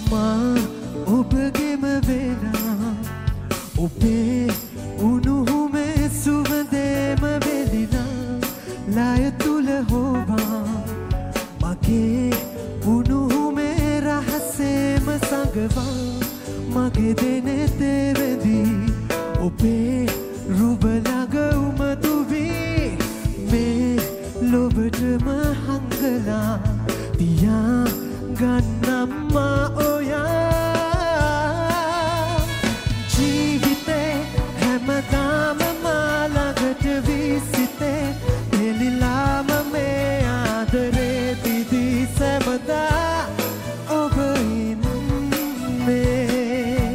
මා ඔබගෙම වෙලා ඔබේ උණුහුමේ සුවඳේම වෙලිලා ලය තුල හොවා මගේ උණුහුමේ රහසේම සඟවා මගේ දෙනෙතේ වෙදී ඔබේ රුබ ළඟ උමතු වී මේ ලොවටම හංගලා තියා ගන්නම් මා ඔයා ජීවිතේ හැමදාම මා ළඟට වී සිටේ එලිලාම මේ ආදරේ දිදී සැමදා ඔබ ඉන්නේ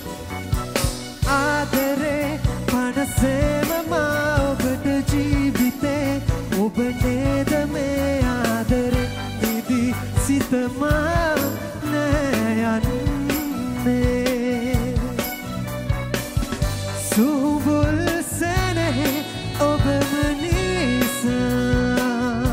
ආදරේ පනසේම මා ඔබට ජීවිතේ ඔබ නේද මේ ආදරේ දිදී සිතමා නෑ යන්නේ සුඹුල් සැනෙහි ඔබම නිසා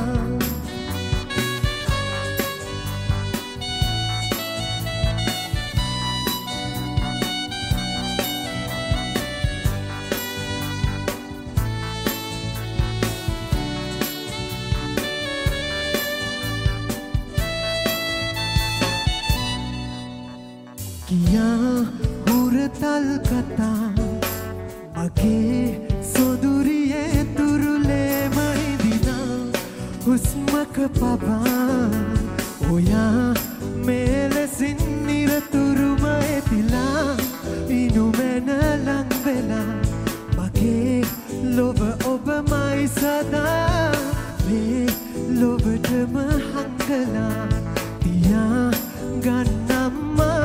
කියා හුරතල් කතා මගේ සොදුරියේ තුරුලේම ඉදිනා හුස්මක පබා ඔයා මෙලෙසින් නිරතුරුම එතිලා ඉනුමැන ලං වෙලා මගේ ලොව ඔබමයි සදා මේ ලොවටම හංගලා තියා ගන්නම්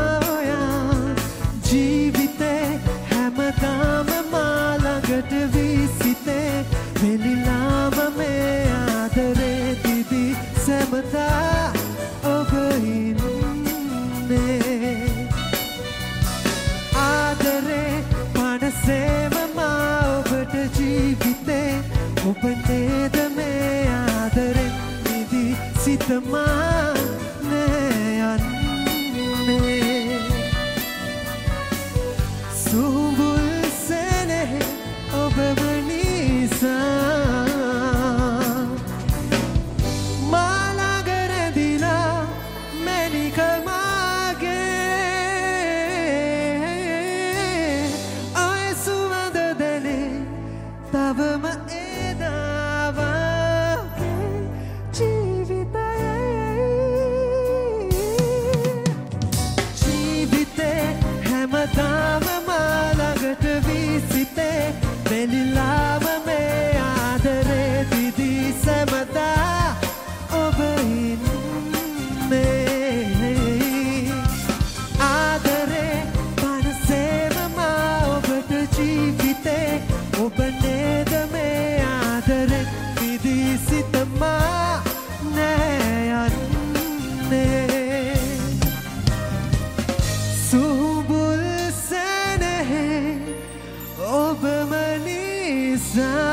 ජීවිතේ හැමදාම මා ළඟට වී සිටේ වෙලිලාම මේ ආදරේ දිදී සැමදා ඔබ ඉන්නේ ආදරේ පනසේම මා ඔබට ජීවිතේ ඔබ නේද මේ ආදරේ දිදී සිතමා නෑ යන්නේ සුඹුල් සැනෙහි ඔබම නිසා මා ළඟ රැඳිලා මැණික මාගේ ඔය සුවඳ දැනේ තවම එදා වගේ ජීවිතේ හැමදාම වෙලිලාම මේ ආදරේ දිදී සැමදා ඔබ ඉන්නේ ආදරේ පනසේම මා ඔබට ජීවිතේ ඔබ නේද මේ ආදරේ දිදී සිතමා නෑ යන්නේ සුඹුල් සැනෙහි ඔබම නිසා